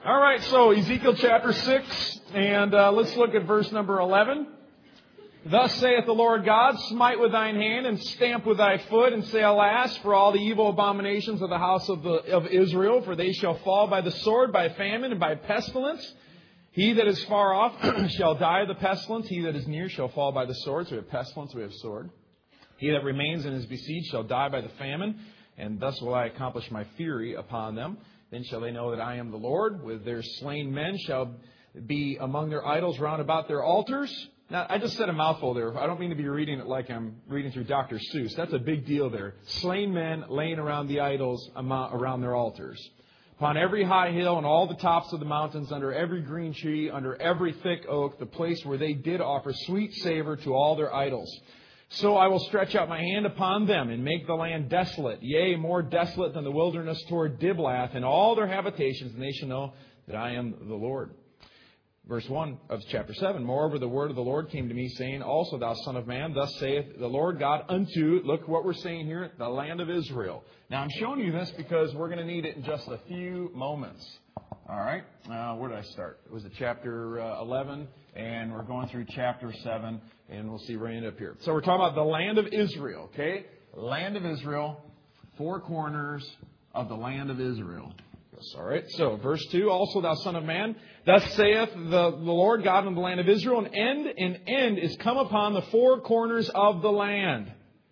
All right, so Ezekiel chapter 6, and let's look at verse number 11. Thus saith the Lord God, smite with thine hand and stamp with thy foot and say, alas, for all the evil abominations of the house of Israel, for they shall fall by the sword, by famine, and by pestilence. He that is far off shall die of the pestilence. He that is near shall fall by the sword. So we have pestilence, we have sword. He that remains and is besieged shall die by the famine, and thus will I accomplish my fury upon them. Then shall they know that I am the Lord. With their slain men shall be among their idols round about their altars. Now, I just said a mouthful there. I don't mean to be reading it like I'm reading through Dr. Seuss. That's a big deal there. Slain men laying around the idols around their altars. Upon every high hill and all the tops of the mountains, under every green tree, under every thick oak, the place where they did offer sweet savor to all their idols. So I will stretch out my hand upon them and make the land desolate, yea, more desolate than the wilderness toward Diblath and all their habitations, and they shall know that I am the Lord. Verse 1 of chapter 7, moreover, the word of the Lord came to me, saying, also, thou son of man, thus saith the Lord God unto, look what we're saying here, the land of Israel. Now, I'm showing you this because we're going to need it in just a few moments. All right, where did I start? It was at chapter 11, and we're going through chapter 7, and we'll see where we end up here. So we're talking about the land of Israel, okay? Land of Israel, four corners of the land of Israel. All right, so verse 2, also thou son of man, thus saith the Lord God in the land of Israel, an end is come upon the four corners of the land.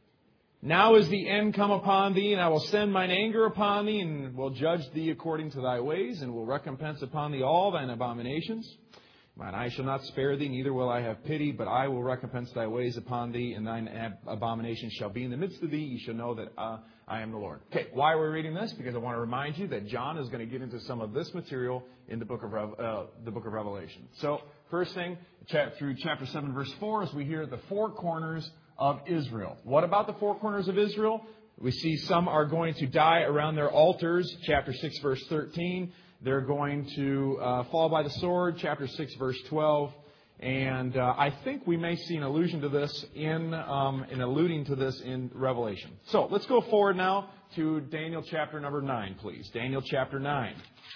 Now is the end come upon thee, and I will send mine anger upon thee, and will judge thee according to thy ways, and will recompense upon thee all thine abominations. Mine eye shall not spare thee, neither will I have pity, but I will recompense thy ways upon thee, and thine abominations shall be in the midst of thee. You shall know that I am the Lord. Okay, why are we reading this? Because I want to remind you that John is going to get into some of this material in the book of Revelation. So, first thing, through chapter 7, verse 4, is we hear the four corners of Israel. What about the four corners of Israel? We see some are going to die around their altars. Chapter 6, verse 13. They're going to fall by the sword. Chapter 6, verse 12. And I think we may see an allusion to this alluding to this in Revelation. So let's go forward now to Daniel chapter number 9, please. Daniel chapter 9.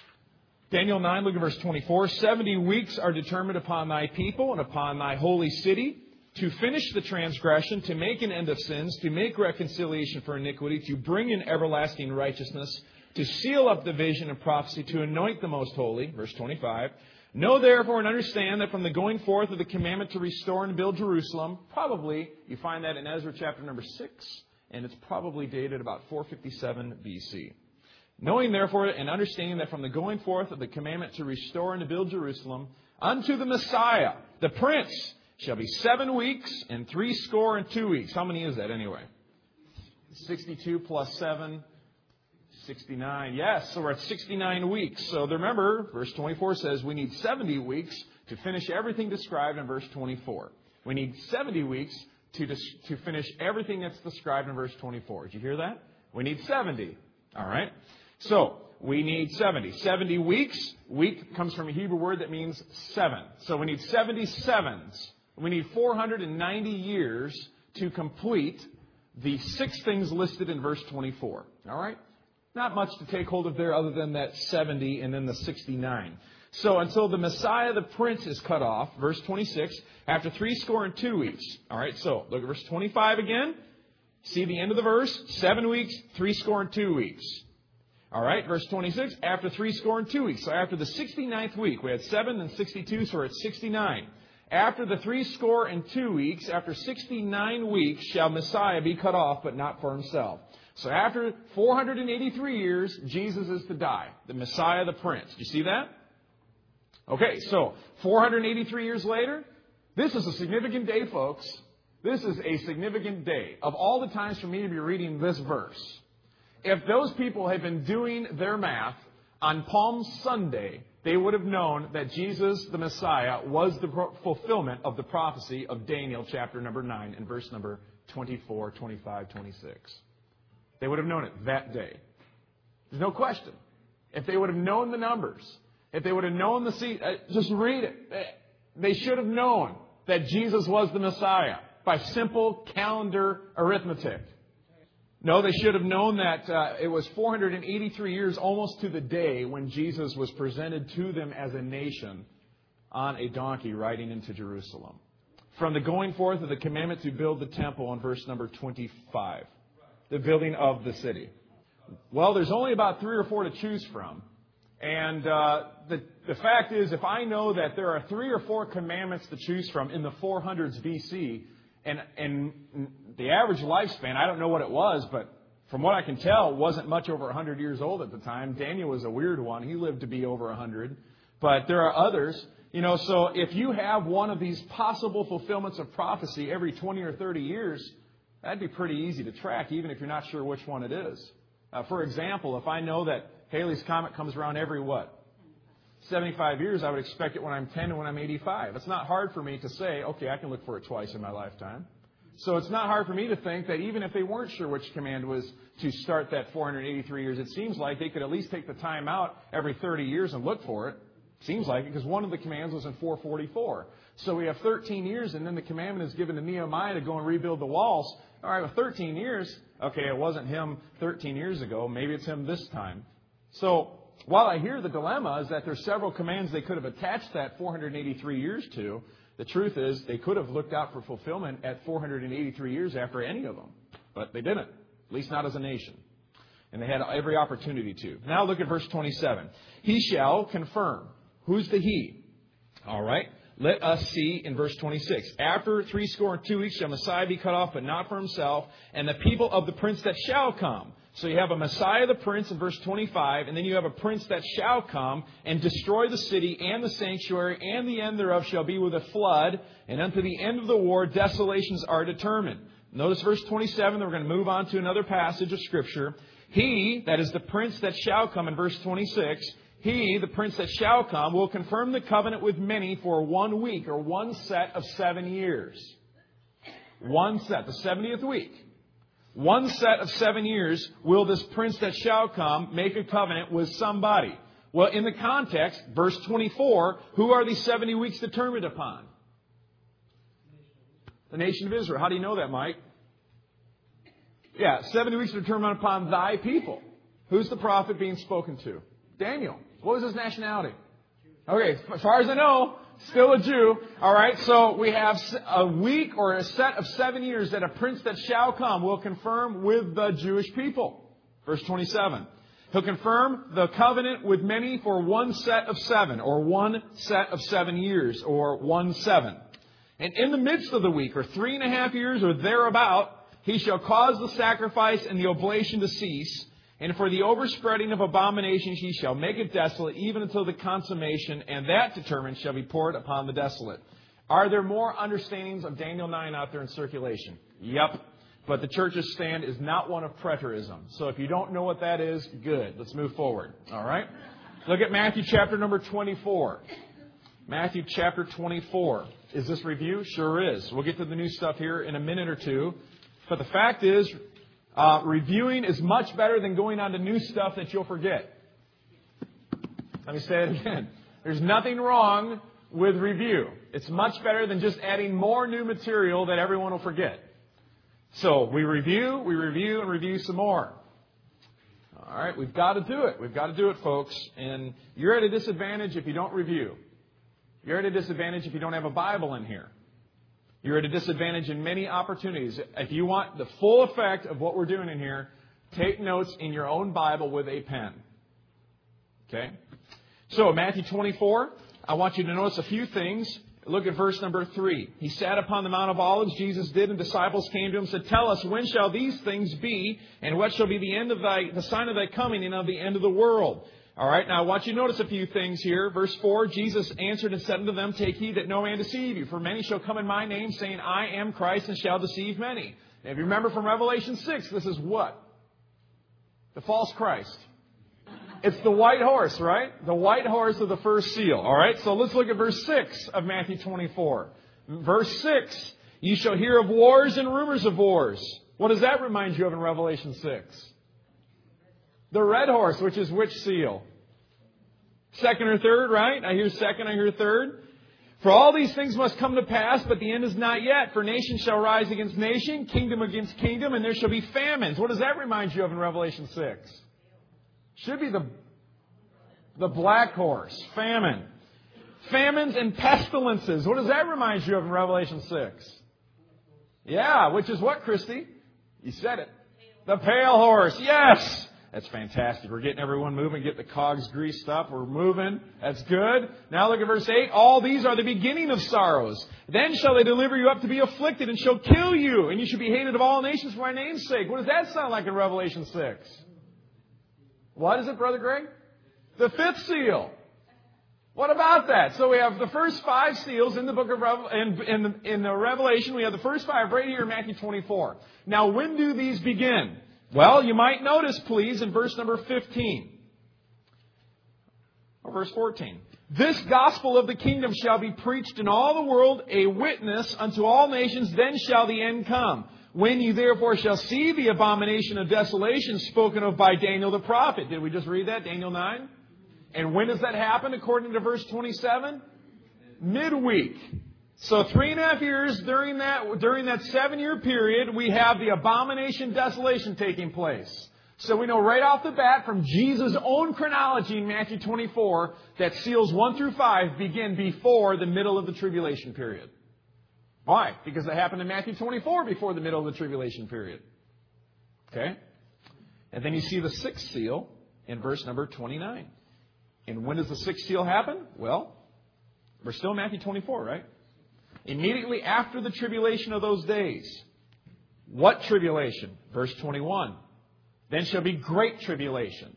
Daniel 9, look at verse 24. 70 weeks are determined upon thy people and upon thy holy city, to finish the transgression, to make an end of sins, to make reconciliation for iniquity, to bring in everlasting righteousness, to seal up the vision and prophecy, to anoint the most holy. Verse 25. Know therefore and understand that from the going forth of the commandment to restore and build Jerusalem, probably you find that in Ezra chapter number 6, and it's probably dated about 457 BC. Knowing therefore and understanding that from the going forth of the commandment to restore and to build Jerusalem, unto the Messiah, the Prince, shall be 7 weeks and 62 weeks. How many is that anyway? 62 plus 7, 69. Yes, so we're at 69 weeks. So remember, verse 24 says we need 70 weeks to finish everything described in verse 24. We need 70 weeks to finish everything that's described in verse 24. Did you hear that? We need 70. All right. So we need 70. 70 weeks. Week comes from a Hebrew word that means 7. So we need 70 sevens. We need 490 years to complete the 6 things listed in verse 24. All right? Not much to take hold of there other than that 70 and then the 69. So until the Messiah, the Prince, is cut off, verse 26, after 62 weeks. All right, so look at verse 25 again. See the end of the verse? 7 weeks, 62 weeks. All right, verse 26, after 62 weeks. So after the 69th week, we had 7 and 62, so we're at 69. After the 62 weeks, after 69 weeks, shall Messiah be cut off, but not for himself. So after 483 years, Jesus is to die. The Messiah, the Prince. Do you see that? Okay, so 483 years later, this is a significant day, folks. This is a significant day. Of all the times for me to be reading this verse, if those people had been doing their math on Palm Sunday, they would have known that Jesus, the Messiah, was the fulfillment of the prophecy of Daniel chapter number 9 and verse number 24, 25, 26. They would have known it that day. There's no question. If they would have known the numbers, if they would have known the seed, just read it. They should have known that Jesus was the Messiah by simple calendar arithmetic. No, they should have known that it was 483 years almost to the day when Jesus was presented to them as a nation on a donkey riding into Jerusalem. From the going forth of the commandment to build the temple in verse number 25. The building of the city. Well, there's only about 3 or 4 to choose from. And the fact is, if I know that there are 3 or 4 commandments to choose from in the 400s BC, and the average lifespan, I don't know what it was, but from what I can tell, wasn't much over 100 years old at the time. Daniel was a weird one. He lived to be over 100. But there are others. So if you have one of these possible fulfillments of prophecy every 20 or 30 years, that'd be pretty easy to track, even if you're not sure which one it is. For example, if I know that Halley's Comet comes around every 75 years, I would expect it when I'm 10 and when I'm 85. It's not hard for me to say, okay, I can look for it twice in my lifetime. So it's not hard for me to think that even if they weren't sure which command was to start that 483 years, it seems like they could at least take the time out every 30 years and look for it. Seems like it, because one of the commands was in 444. So we have 13 years, and then the commandment is given to Nehemiah to go and rebuild the walls. All right, with 13 years, okay, it wasn't him 13 years ago. Maybe it's him this time. So while I hear the dilemma is that there's several commands they could have attached that 483 years to, the truth is they could have looked out for fulfillment at 483 years after any of them. But they didn't, at least not as a nation. And they had every opportunity to. Now look at verse 27. He shall confirm. Who's the he? All right. Let us see in verse 26. After 62 weeks shall Messiah be cut off, but not for himself, and the people of the prince that shall come. So you have a Messiah the prince in verse 25, and then you have a prince that shall come and destroy the city and the sanctuary, and the end thereof shall be with a flood, and unto the end of the war desolations are determined. Notice verse 27, then we're going to move on to another passage of Scripture. He, that is the prince that shall come in verse 26, he, the prince that shall come, will confirm the covenant with many for 1 week, or one set of 7 years. One set, the 70th week. One set of 7 years will this prince that shall come make a covenant with somebody. Well, in the context, verse 24, who are these 70 weeks determined upon? The nation of Israel. How do you know that, Mike? Yeah, 70 weeks are determined upon thy people. Who's the prophet being spoken to? Daniel. What was his nationality? Okay, as far as I know, still a Jew. All right, so we have a week or a set of 7 years that a prince that shall come will confirm with the Jewish people. Verse 27. He'll confirm the covenant with many for one set of 7, or one set of 7 years, or 1/7. And in the midst of the week, or 3.5 years, or thereabout, he shall cause the sacrifice and the oblation to cease. And for the overspreading of abominations he shall make it desolate, even until the consummation, and that determined shall be poured upon the desolate. Are there more understandings of Daniel 9 out there in circulation? Yep. But the church's stand is not one of preterism. So if you don't know what that is, good. Let's move forward. All right? Look at Matthew chapter number 24. Matthew chapter 24. Is this review? Sure is. We'll get to the new stuff here in a minute or two. But the fact is, reviewing is much better than going on to new stuff that you'll forget. Let me say it again. There's nothing wrong with review. It's much better than just adding more new material that everyone will forget. So we review, and review some more. All right, we've got to do it. We've got to do it, folks. And you're at a disadvantage if you don't review. You're at a disadvantage if you don't have a Bible in here. You're at a disadvantage in many opportunities. If you want the full effect of what we're doing in here, take notes in your own Bible with a pen. Okay? So, Matthew 24, I want you to notice a few things. Look at verse number 3. He sat upon the Mount of Olives, Jesus did, and disciples came to him and said, Tell us, when shall these things be, and what shall be the end of the sign of thy coming and of the end of the world? All right, now I want you to notice a few things here. Verse 4, Jesus answered and said unto them, Take heed that no man deceive you, for many shall come in my name, saying, I am Christ, and shall deceive many. And if you remember from Revelation 6, this is what? The false Christ. It's the white horse, right? The white horse of the first seal. All right, so let's look at verse 6 of Matthew 24. Verse 6, you shall hear of wars and rumors of wars. What does that remind you of in Revelation 6? The red horse, which is which seal? Second or third, right? I hear second, I hear third. For all these things must come to pass, but the end is not yet. For nation shall rise against nation, kingdom against kingdom, and there shall be famines. What does that remind you of in Revelation 6? Should be the black horse, famine. Famines and pestilences. What does that remind you of in Revelation 6? Yeah, which is what, Christy? You said it. The pale horse. Yes! That's fantastic. We're getting everyone moving, getting the cogs greased up. We're moving. That's good. Now look at verse 8. All these are the beginning of sorrows. Then shall they deliver you up to be afflicted and shall kill you. And you shall be hated of all nations for my name's sake. What does that sound like in Revelation 6? What is it, Brother Greg? The fifth seal. What about that? So we have the first 5 seals in the book of in the Revelation. We have the first 5 right here in Matthew 24. Now, when do these begin? Well, you might notice, please, in verse number 15. Or verse 14. This gospel of the kingdom shall be preached in all the world, a witness unto all nations, then shall the end come. When ye therefore shall see the abomination of desolation spoken of by Daniel the prophet. Did we just read that? Daniel 9? And when does that happen according to verse 27? Midweek. So 3.5 years during that 7-year period, we have the abomination desolation taking place. So we know right off the bat from Jesus' own chronology in Matthew 24 that seals 1 through 5 begin before the middle of the tribulation period. Why? Because it happened in Matthew 24 before the middle of the tribulation period. Okay? And then you see the 6th seal in verse number 29. And when does the 6th seal happen? Well, we're still in Matthew 24, right? Immediately after the tribulation of those days. What tribulation? Verse 21. Then shall be great tribulation.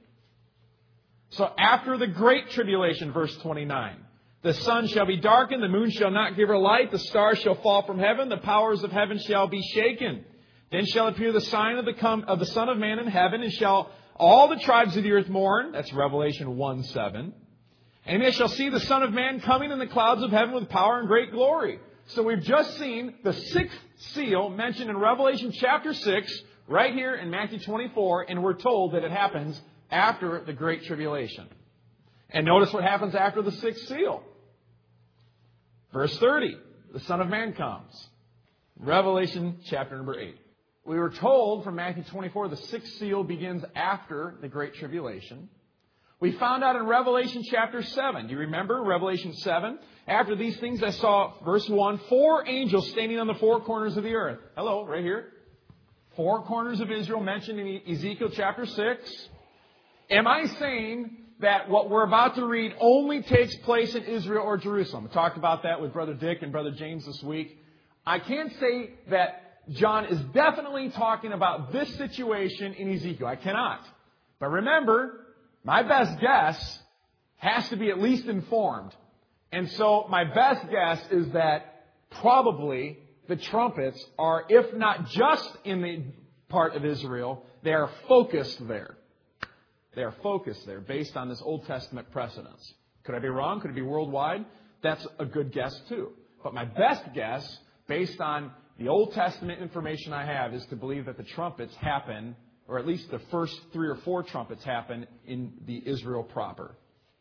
So after the great tribulation, verse 29. The sun shall be darkened, the moon shall not give her light, the stars shall fall from heaven, the powers of heaven shall be shaken. Then shall appear the sign of the Son of Man in heaven, and shall all the tribes of the earth mourn. That's Revelation 1:7. And they shall see the Son of Man coming in the clouds of heaven with power and great glory. So we've just seen the 6th seal mentioned in Revelation chapter 6, right here in Matthew 24, and we're told that it happens after the Great Tribulation. And notice what happens after the 6th seal. Verse 30, the Son of Man comes. Revelation chapter number 8. We were told from Matthew 24 the 6th seal begins after the Great Tribulation. We found out in Revelation chapter 7. Do you remember Revelation 7? After these things I saw, verse 1, 4 angels standing on the 4 corners of the earth. Hello, right here. 4 corners of Israel mentioned in Ezekiel chapter 6. Am I saying that what we're about to read only takes place in Israel or Jerusalem? I talked about that with Brother Dick and Brother James this week. I can't say that John is definitely talking about this situation in Ezekiel. I cannot. But remember, my best guess has to be at least informed. And so my best guess is that probably the trumpets are, if not just in the part of Israel, they are focused there. They are focused there based on this Old Testament precedence. Could I be wrong? Could it be worldwide? That's a good guess too. But my best guess, based on the Old Testament information I have, is to believe that the trumpets happen, or at least the first 3 or 4 trumpets happen in the Israel proper.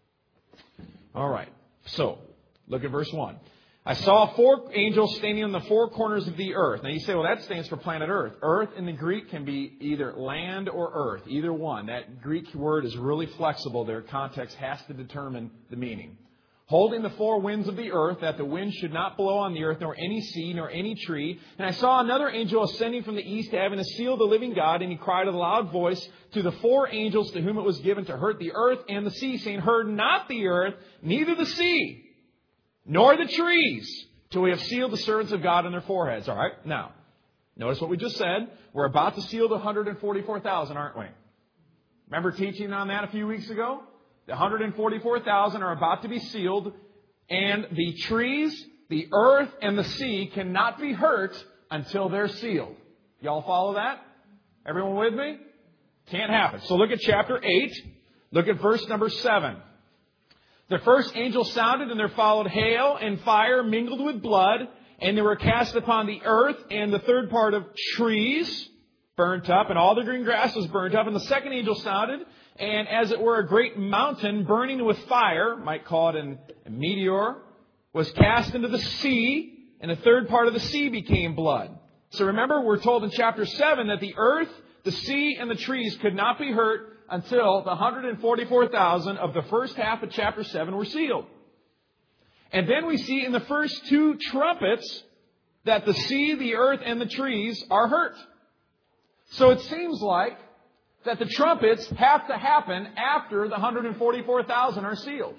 All right. So, look at verse 1. I saw 4 angels standing on the 4 corners of the earth. Now you say, well, that stands for planet Earth. Earth in the Greek can be either land or earth, either one. That Greek word is really flexible there. Context has to determine the meaning. Holding the 4 winds of the earth, that the wind should not blow on the earth, nor any seed, nor any tree. And I saw another angel ascending from the east, having a seal of the living God, and he cried with a loud voice to the 4 angels to whom it was given to hurt the earth and the sea, saying, hurt not the earth, neither the sea, nor the trees, till we have sealed the servants of God on their foreheads. All right, now, notice what we just said. We're about to seal the 144,000, aren't we? Remember teaching on that a few weeks ago? The 144,000 are about to be sealed, and the trees, the earth, and the sea cannot be hurt until they're sealed. Y'all follow that? Everyone with me? Can't happen. So look at chapter 8. Look at verse number 7. The first angel sounded, and there followed hail and fire mingled with blood, and they were cast upon the earth, and the third part of trees burnt up, and all the green grass was burnt up. And the second angel sounded, and as it were a great mountain burning with fire, might call it a meteor, was cast into the sea, and a third part of the sea became blood. So remember, we're told in chapter 7 that the earth, the sea, and the trees could not be hurt until the 144,000 of the first half of chapter 7 were sealed. And then we see in the first 2 trumpets that the sea, the earth, and the trees are hurt. So it seems like that the trumpets have to happen after the 144,000 are sealed.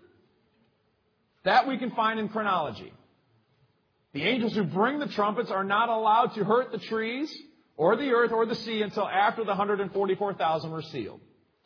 That we can find in chronology. The angels who bring the trumpets are not allowed to hurt the trees or the earth or the sea until after the 144,000 were sealed.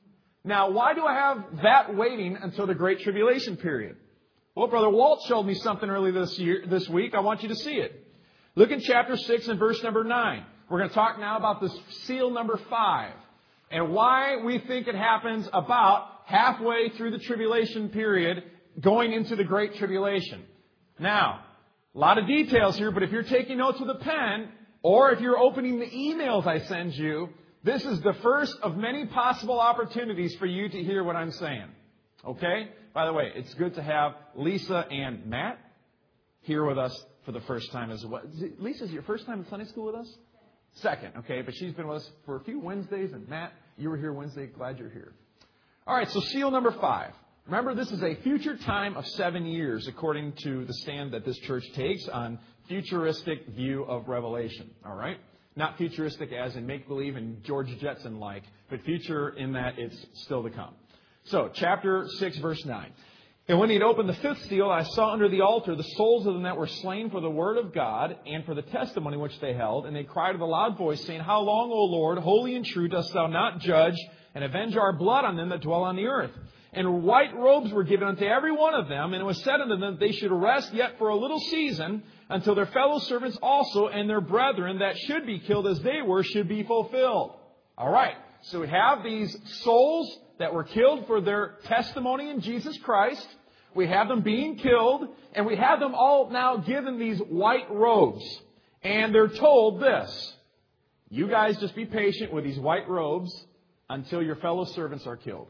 Now, why do I have that waiting until the Great Tribulation period? Well, Brother Walt showed me something early this week. I want you to see it. Look in chapter 6 and verse number 9. We're going to talk now about this seal number 5 and why we think it happens about halfway through the tribulation period going into the Great Tribulation. Now, a lot of details here, but if you're taking notes with a pen or if you're opening the emails I send you, this is the first of many possible opportunities for you to hear what I'm saying. Okay? By the way, it's good to have Lisa and Matt here with us for the first time as well. Lisa's your first time in Sunday school with us? Second, okay, but she's been with us for a few Wednesdays, and Matt, you were here Wednesday. Glad you're here. All right, so seal number 5. Remember, this is a future time of 7 years, according to the stand that this church takes on futuristic view of Revelation. All right? Not futuristic as in make-believe and George Jetson-like, but future in that it's still to come. So, chapter 6, verse 9. And when he had opened the 5th seal, I saw under the altar the souls of them that were slain for the word of God and for the testimony which they held. And they cried with a loud voice, saying, How long, O Lord, holy and true, dost thou not judge and avenge our blood on them that dwell on the earth? And white robes were given unto every one of them, and it was said unto them that they should rest yet for a little season, until their fellow servants also and their brethren that should be killed as they were should be fulfilled. All right, so we have these souls that were killed for their testimony in Jesus Christ. We have them being killed, and we have them all now given these white robes. And they're told this: you guys just be patient with these white robes until your fellow servants are killed.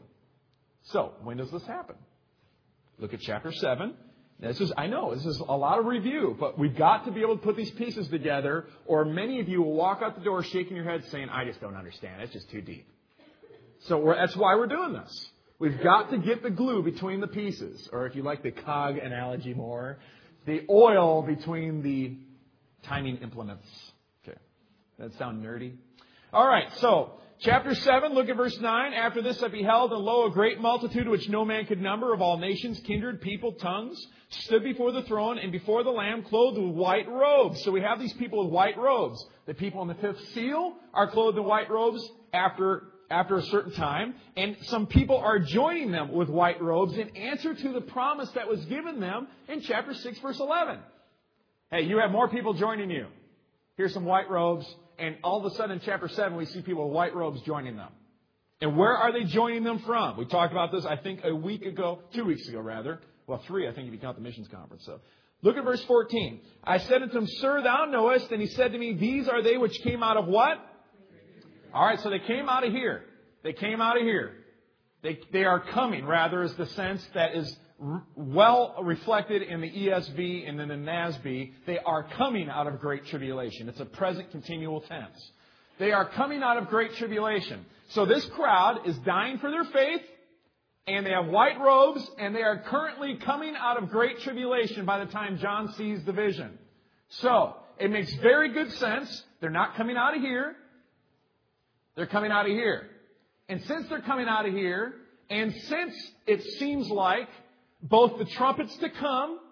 So, when does this happen? Look at chapter 7. I know, this is a lot of review, but we've got to be able to put these pieces together, or many of you will walk out the door shaking your head saying, I just don't understand. It's just too deep. So that's why we're doing this. We've got to get the glue between the pieces, or if you like the cog analogy more, the oil between the timing implements. Okay. That sound nerdy? All right, so chapter 7, look at verse 9. After this I beheld, and lo, a great multitude which no man could number, of all nations, kindred, people, tongues, stood before the throne and before the Lamb, clothed with white robes. So we have these people with white robes. The people in the 5th seal are clothed in white robes after a certain time. And some people are joining them with white robes in answer to the promise that was given them in chapter 6, verse 11. Hey, you have more people joining you. Here's some white robes. And all of a sudden in chapter 7, we see people with white robes joining them. And where are they joining them from? We talked about this, I think, 2 weeks ago rather. Well, 3, I think, if you count the missions conference. So look at verse 14. I said unto him, Sir, thou knowest. And he said to me, These are they which came out of what? All right, so they came out of here. They came out of here. They are coming, rather, is the sense that is well reflected in the ESV and in the NASB. They are coming out of great tribulation. It's a present continual tense. They are coming out of great tribulation. So this crowd is dying for their faith, and they have white robes, and they are currently coming out of great tribulation by the time John sees the vision. So it makes very good sense. They're not coming out of here. They're coming out of here. And since they're coming out of here, and since it seems like both the trumpets to come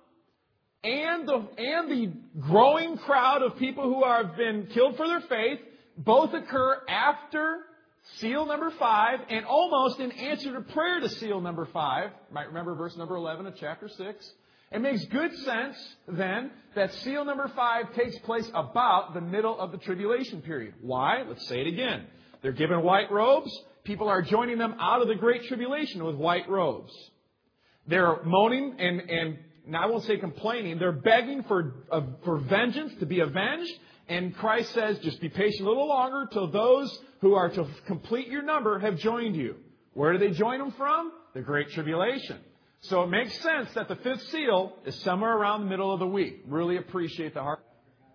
and the growing crowd of people who have been killed for their faith both occur after seal number 5 and almost in answer to prayer to seal number 5. You might remember verse number 11 of chapter 6. It makes good sense, then, that seal number 5 takes place about the middle of the tribulation period. Why? Let's say it again. They're given white robes. People are joining them out of the great tribulation with white robes. They're moaning and I won't say complaining. They're begging for vengeance, to be avenged. And Christ says, just be patient a little longer till those who are to complete your number have joined you. Where do they join them from? The great tribulation. So it makes sense that the fifth seal is somewhere around the middle of the week. Really appreciate the heart.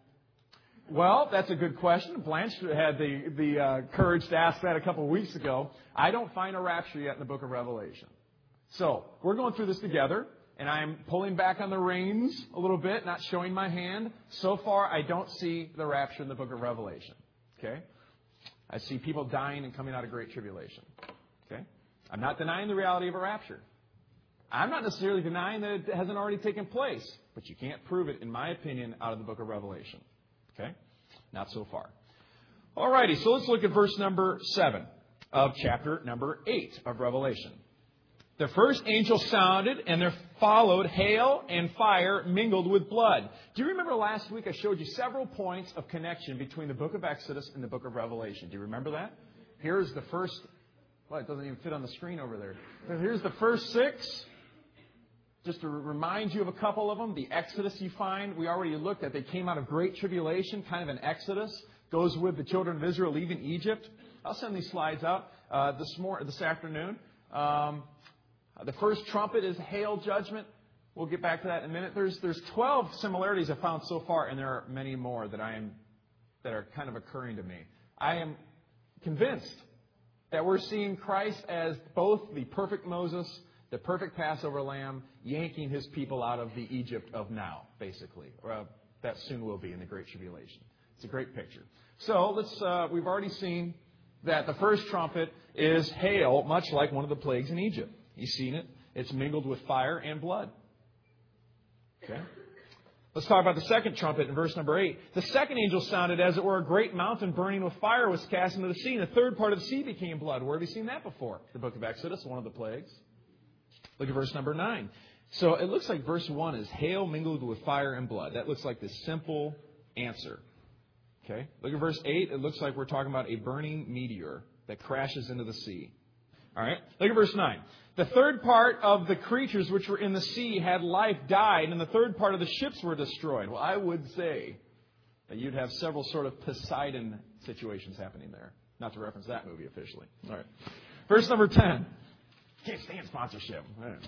Well, that's a good question. Blanche had the courage to ask that a couple of weeks ago. I don't find a rapture yet in the book of Revelation. So we're going through this together, and I'm pulling back on the reins a little bit, not showing my hand. So far, I don't see the rapture in the book of Revelation. Okay? I see people dying and coming out of great tribulation. Okay? I'm not denying the reality of a rapture. I'm not necessarily denying that it hasn't already taken place, but you can't prove it, in my opinion, out of the book of Revelation. Okay? Not so far. All righty, so let's look at verse number 7 of chapter number 8 of Revelation. The first angel sounded, and there followed hail and fire mingled with blood. Do you remember last week I showed you several points of connection between the book of Exodus and the book of Revelation? Do you remember that? Here's the first... Well, it doesn't even fit on the screen over there. But here's the first 6. Just to remind you of a couple of them, the Exodus you find, we already looked at. They came out of great tribulation, kind of an Exodus. Goes with the children of Israel leaving Egypt. I'll send these slides out this afternoon. The first trumpet is hail judgment. We'll get back to that in a minute. There's 12 similarities I've found so far, and there are many more that are kind of occurring to me. I am convinced that we're seeing Christ as both the perfect Moses, the perfect Passover lamb, yanking his people out of the Egypt of now, basically. Or that soon will be in the Great Tribulation. It's a great picture. So we've already seen that the first trumpet is hail, much like one of the plagues in Egypt. You've seen it. It's mingled with fire and blood. Okay. Let's talk about the second trumpet in verse number 8. The second angel sounded, as it were, a great mountain burning with fire was cast into the sea, and the third part of the sea became blood. Where have you seen that before? The book of Exodus, one of the plagues. Look at verse number 9. So it looks like verse 1 is hail mingled with fire and blood. That looks like the simple answer. Okay. Look at verse 8. It looks like we're talking about a burning meteor that crashes into the sea. All right. Look at verse 9. The third part of the creatures which were in the sea had life died, and the third part of the ships were destroyed. Well, I would say that you'd have several sort of Poseidon situations happening there. Not to reference that movie officially. All right. Verse number 10. Can't stand sponsorship.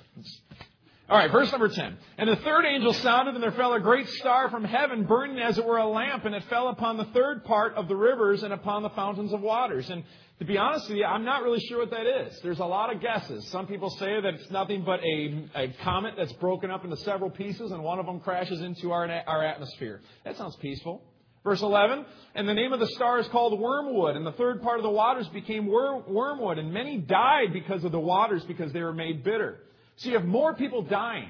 All right, verse number 10. And the third angel sounded, and there fell a great star from heaven, burning as it were a lamp, and it fell upon the third part of the rivers and upon the fountains of waters. And to be honest with you, I'm not really sure what that is. There's a lot of guesses. Some people say that it's nothing but a comet that's broken up into several pieces, and one of them crashes into our atmosphere. That sounds peaceful. Verse 11, and the name of the star is called Wormwood, and the third part of the waters became wormwood, and many died because of the waters, because they were made bitter. So you have more people dying.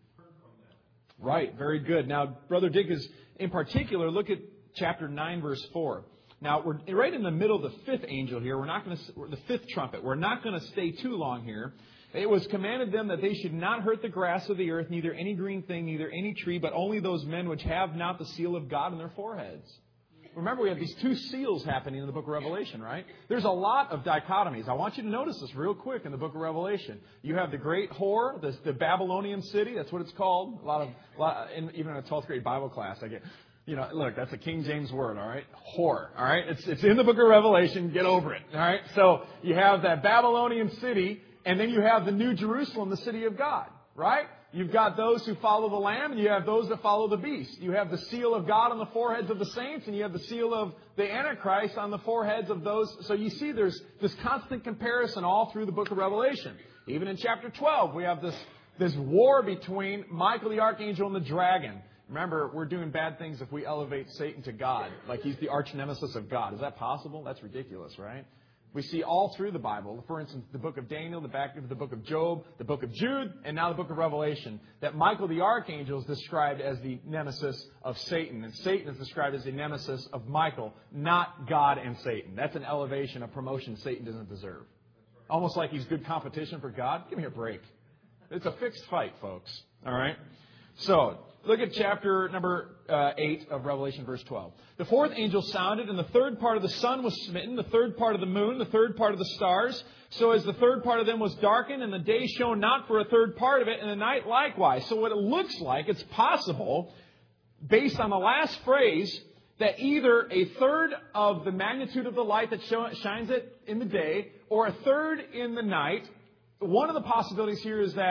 Right, very good. Now, Brother Dick is, in particular, look at chapter 9, verse 4. Now, we're right in the middle of the fifth angel here. The fifth trumpet. We're not going to stay too long here. It was commanded them that they should not hurt the grass of the earth, neither any green thing, neither any tree, but only those men which have not the seal of God in their foreheads. Remember, we have these two seals happening in the book of Revelation, right? There's a lot of dichotomies. I want you to notice this real quick in the book of Revelation. You have the great whore, the Babylonian city. That's what it's called. Even in a 12th grade Bible class, I get... look, that's a King James word, all right? Whore, all right? It's in the book of Revelation. Get over it, all right? So you have that Babylonian city, and then you have the New Jerusalem, the city of God, right? You've got those who follow the Lamb, and you have those that follow the beast. You have the seal of God on the foreheads of the saints, and you have the seal of the Antichrist on the foreheads of those. So you see there's this constant comparison all through the book of Revelation. Even in chapter 12, we have this war between Michael the archangel and the dragon. Remember, we're doing bad things if we elevate Satan to God, like he's the arch nemesis of God. Is that possible? That's ridiculous, right? We see all through the Bible, for instance, the book of Daniel, the book of Job, the book of Jude, and now the book of Revelation, that Michael the archangel is described as the nemesis of Satan, and Satan is described as the nemesis of Michael, not God and Satan. That's an elevation, a promotion Satan doesn't deserve. Almost like he's good competition for God. Give me a break. It's a fixed fight, folks. All right? So, look at chapter number 8 of Revelation, verse 12. The fourth angel sounded, and the third part of the sun was smitten, the third part of the moon, the third part of the stars. So as the third part of them was darkened, and the day shone not for a third part of it, and the night likewise. So what it looks like, it's possible, based on the last phrase, that either a third of the magnitude of the light that shines it in the day, or a third in the night. One of the possibilities here is that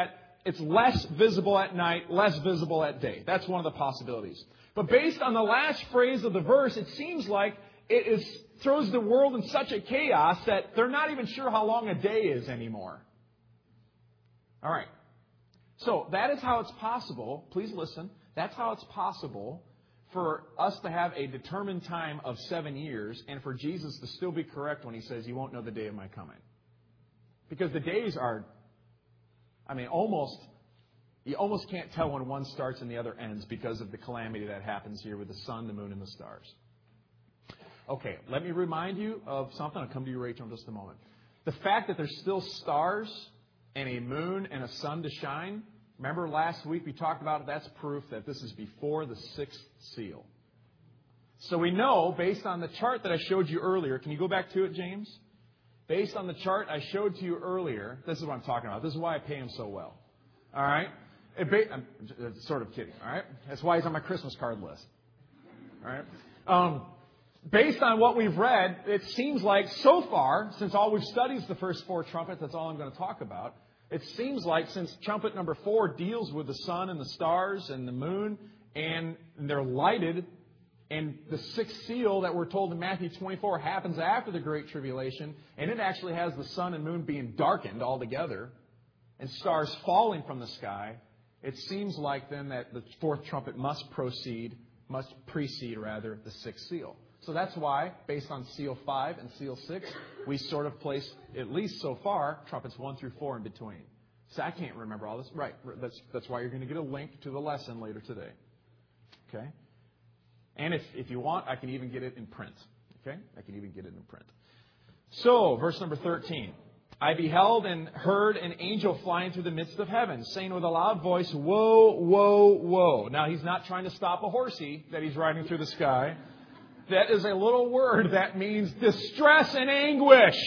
it's less visible at night, less visible at day. That's one of the possibilities. But based on the last phrase of the verse, it seems like throws the world in such a chaos that they're not even sure how long a day is anymore. All right. So that is how it's possible. Please listen. That's how it's possible for us to have a determined time of 7 years and for Jesus to still be correct when He says, you won't know the day of my coming. Because the days are, you almost can't tell when one starts and the other ends because of the calamity that happens here with the sun, the moon, and the stars. Okay, let me remind you of something. I'll come to you, Rachel, in just a moment. The fact that there's still stars and a moon and a sun to shine, remember last week we talked about it, that's proof that this is before the sixth seal. So we know, based on the chart that I showed you earlier, can you go back to it, James? Based on the chart I showed to you earlier, this is what I'm talking about. This is why I pay him so well. All right? I'm sort of kidding. All right? That's why he's on my Christmas card list. All right? Based on what we've read, it seems like so far, since all we've studied is the first 4 trumpets, that's all I'm going to talk about. It seems like since trumpet number 4 deals with the sun and the stars and the moon, and they're lighted, and the sixth seal that we're told in Matthew 24 happens after the Great Tribulation, and it actually has the sun and moon being darkened altogether, and stars falling from the sky, it seems like then that the 4th trumpet must precede the sixth seal. So that's why, based on seal 5 and seal 6, we sort of place, at least so far, trumpets 1 through 4 in between. So I can't remember all this. Right. That's why you're going to get a link to the lesson later today. Okay? And if you want, I can even get it in print. Okay? I can even get it in print. So, verse number 13. I beheld and heard an angel flying through the midst of heaven, saying with a loud voice, woe, woe, woe. Now, he's not trying to stop a horsey that he's riding through the sky. That is a little word that means distress and anguish.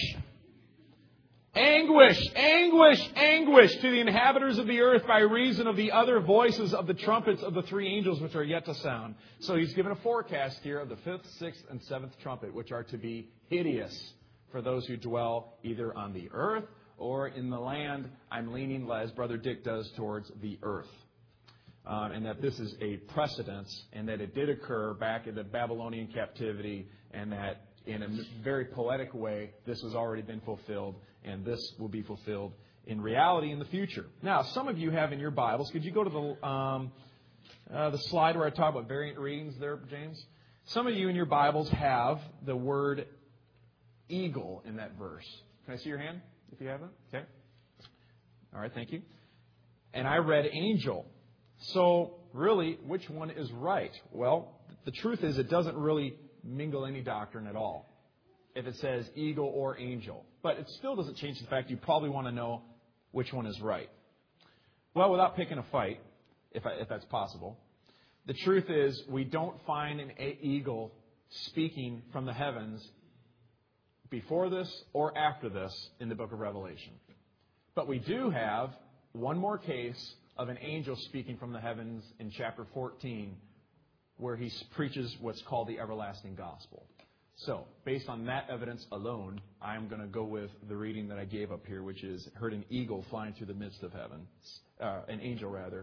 Anguish, anguish, anguish to the inhabitants of the earth by reason of the other voices of the trumpets of the 3 angels which are yet to sound. So he's given a forecast here of the 5th, 6th, and 7th trumpet, which are to be hideous for those who dwell either on the earth or in the land. I'm leaning, as Brother Dick does, towards the earth. And that this is a precedence, and that it did occur back in the Babylonian captivity, and that in a very poetic way, this has already been fulfilled, and this will be fulfilled in reality in the future. Now, some of you have in your Bibles, could you go to the slide where I talk about variant readings there, James? Some of you in your Bibles have the word eagle in that verse. Can I see your hand if you have it? Okay. All right, thank you. And I read angel. So, really, which one is right? Well, the truth is it doesn't really mingle any doctrine at all if it says eagle or angel. But it still doesn't change the fact you probably want to know which one is right. Well, without picking a fight, if that's possible, the truth is we don't find an eagle speaking from the heavens before this or after this in the book of Revelation. But we do have one more case of an angel speaking from the heavens in chapter 14, where he preaches what's called the everlasting gospel. So, based on that evidence alone, I'm going to go with the reading that I gave up here, which is, heard an eagle flying through the midst of heaven. An angel, rather.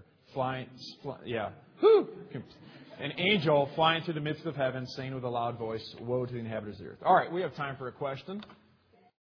An angel flying through the midst of heaven, saying with a loud voice, woe to the inhabitants of the earth. All right, we have time for a question.